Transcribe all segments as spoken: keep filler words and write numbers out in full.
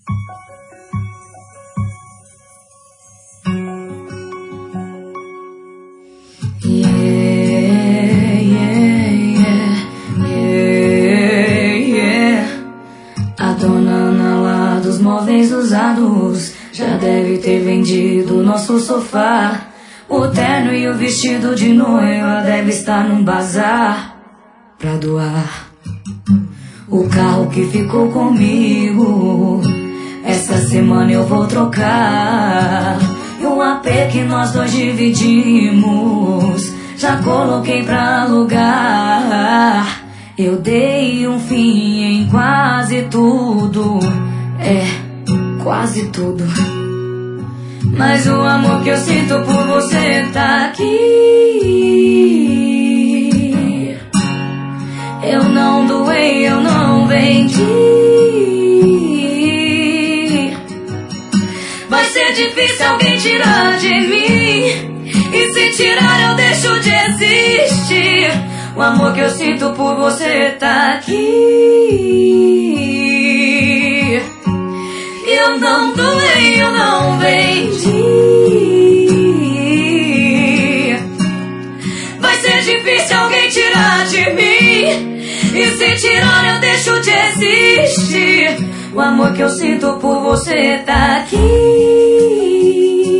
Usados, já deve ter vendido nosso sofá. O terno e o vestido de noiva deve estar num bazar pra doar. O carro que ficou comigo, essa semana eu vou trocar. E um A P que nós dois dividimos, já coloquei pra alugar. Eu dei um fim em quase tudo, é, quase tudo. Mas o amor que eu sinto por você tá aqui. Eu não doei, eu não vendi. Vai ser difícil alguém tirar de mim, e se tirar eu deixo de existir. O amor que eu sinto por você tá aqui. Eu não doei, eu não vendi. Vai ser difícil alguém tirar de mim, e se tirar eu deixo de existir. O amor que eu sinto por você tá aqui.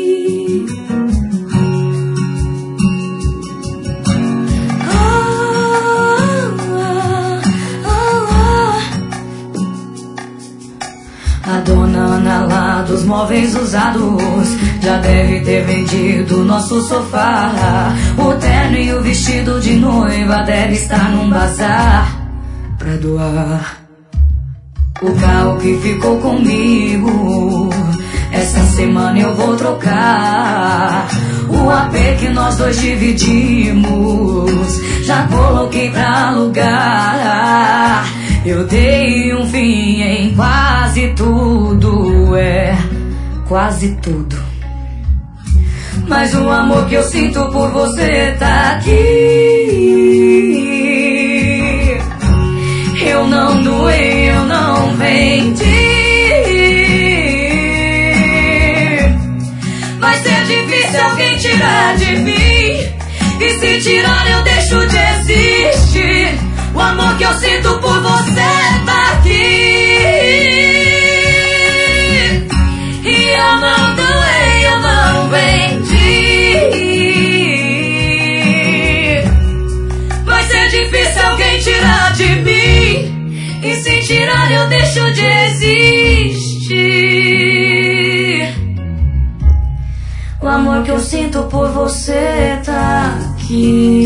A dona Ana lá dos móveis usados já deve ter vendido nosso sofá. O terno e o vestido de noiva deve estar num bazar pra doar. O carro que ficou comigo, essa semana eu vou trocar. O A P que nós dois dividimos, já coloquei pra alugar. Eu dei um fim em quase tudo, é, quase tudo. Mas o amor que eu sinto por você tá aqui. Eu não doei, eu não vendi. Vai ser difícil alguém tirar de mim, e se tirar eu deixo de existir. O amor que eu sinto por você tá aqui. E eu não doei, eu não vendi. Vai ser difícil alguém tirar de mim, e se tirar eu deixo de existir. O amor que eu sinto por você tá aqui.